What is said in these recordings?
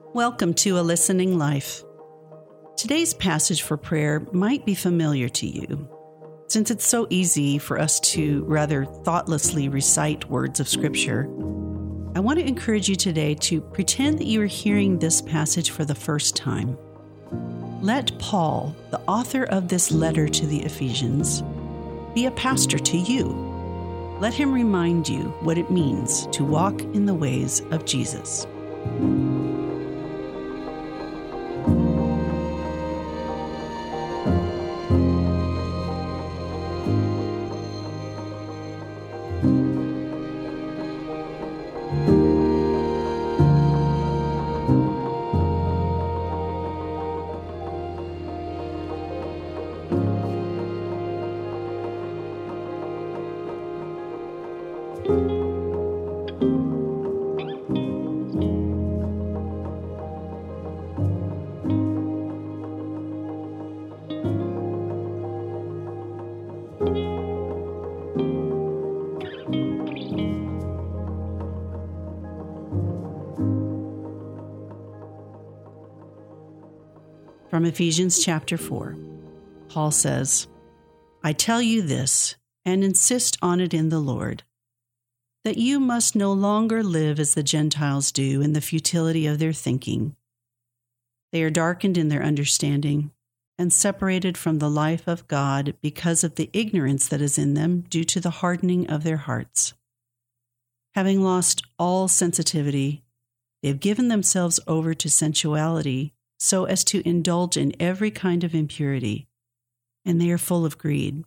Welcome to A Listening Life. Today's passage for prayer might be familiar to you, since it's so easy for us to rather thoughtlessly recite words of Scripture. I want to encourage you today to pretend that you are hearing this passage for the first time. Let Paul, the author of this letter to the Ephesians, be a pastor to you. Let him remind you what it means to walk in the ways of Jesus. From Ephesians chapter 4, Paul says, I tell you this, and insist on it in the Lord, that you must no longer live as the Gentiles do in the futility of their thinking. They are darkened in their understanding and separated from the life of God because of the ignorance that is in them due to the hardening of their hearts. Having lost all sensitivity, they have given themselves over to sensuality so as to indulge in every kind of impurity, and they are full of greed.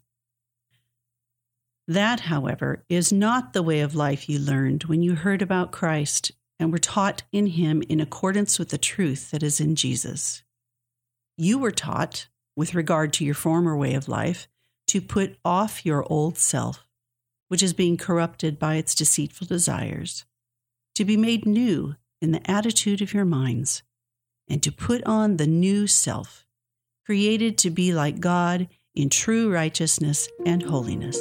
That, however, is not the way of life you learned when you heard about Christ and were taught in him in accordance with the truth that is in Jesus. You were taught, with regard to your former way of life, to put off your old self, which is being corrupted by its deceitful desires, to be made new in the attitude of your minds, and to put on the new self, created to be like God in true righteousness and holiness.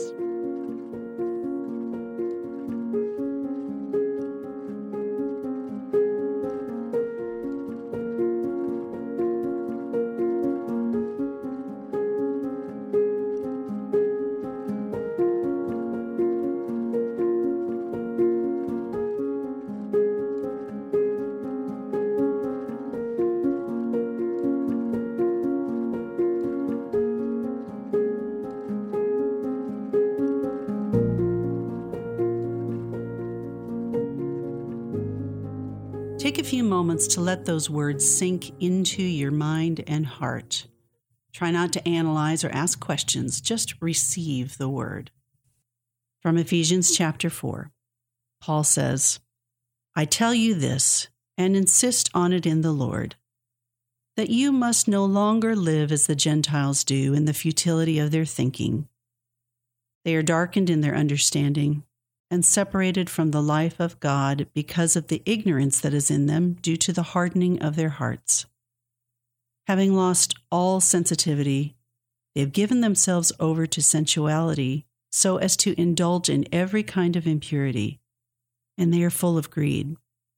Take a few moments to let those words sink into your mind and heart. Try not to analyze or ask questions, just receive the word. From Ephesians chapter 4, Paul says, I tell you this, and insist on it in the Lord, that you must no longer live as the Gentiles do in the futility of their thinking. They are darkened in their understanding and separated from the life of God because of the ignorance that is in them due to the hardening of their hearts. Having lost all sensitivity, they have given themselves over to sensuality so as to indulge in every kind of impurity, and they are full of greed.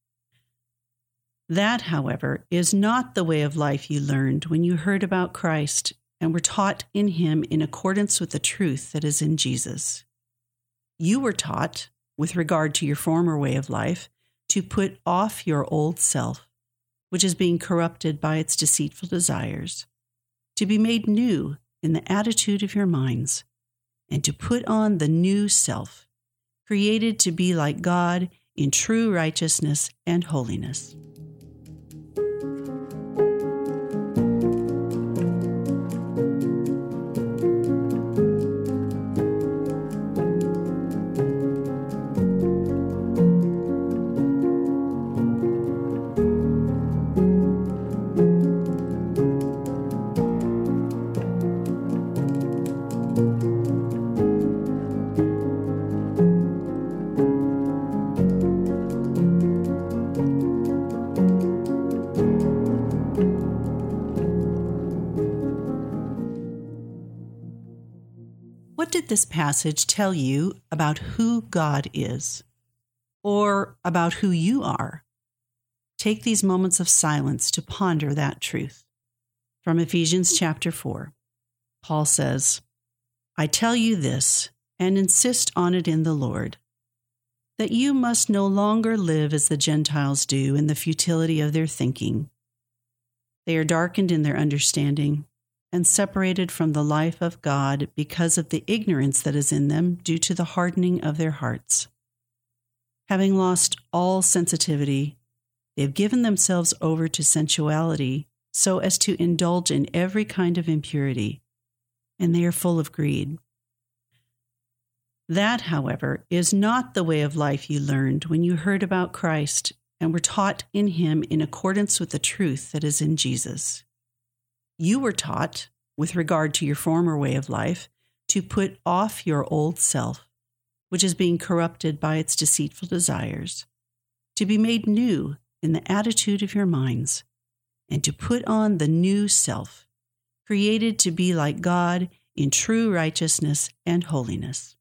That, however, is not the way of life you learned when you heard about Christ and were taught in him in accordance with the truth that is in Jesus. You were taught, with regard to your former way of life, to put off your old self, which is being corrupted by its deceitful desires, to be made new in the attitude of your minds, and to put on the new self, created to be like God in true righteousness and holiness. What did this passage tell you about who God is, or about who you are? take these moments of silence to ponder that truth. From Ephesians chapter 4, Paul says, "I tell you this, and insist on it in the Lord, that you must no longer live as the Gentiles do in the futility of their thinking. They are darkened in their understanding and separated from the life of God because of the ignorance that is in them due to the hardening of their hearts. Having lost all sensitivity, they have given themselves over to sensuality so as to indulge in every kind of impurity, and they are full of greed. That, however, is not the way of life you learned when you heard about Christ and were taught in him in accordance with the truth that is in Jesus. You were taught, with regard to your former way of life, to put off your old self, which is being corrupted by its deceitful desires, to be made new in the attitude of your minds, and to put on the new self, created to be like God in true righteousness and holiness."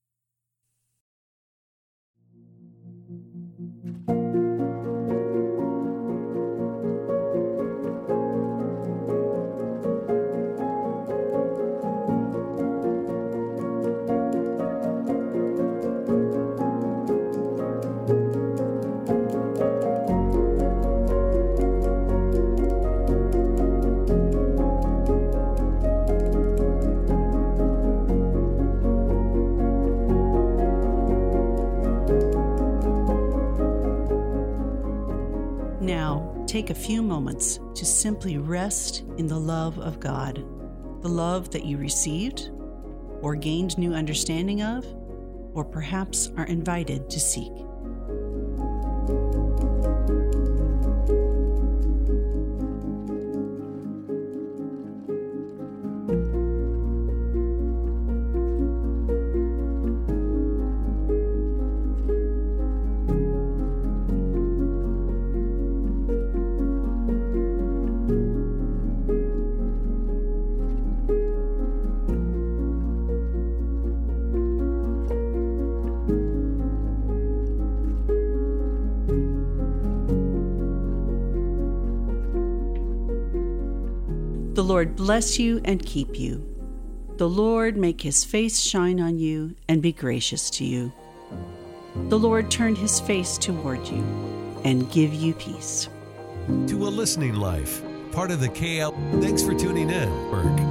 Now, take a few moments to simply rest in the love of God, the love that you received or gained new understanding of, or perhaps are invited to seek. The Lord bless you and keep you. The Lord make his face shine on you and be gracious to you. The Lord turn his face toward you and give you peace. To A Listening Life, part of the KL. Thanks for tuning in, Berg.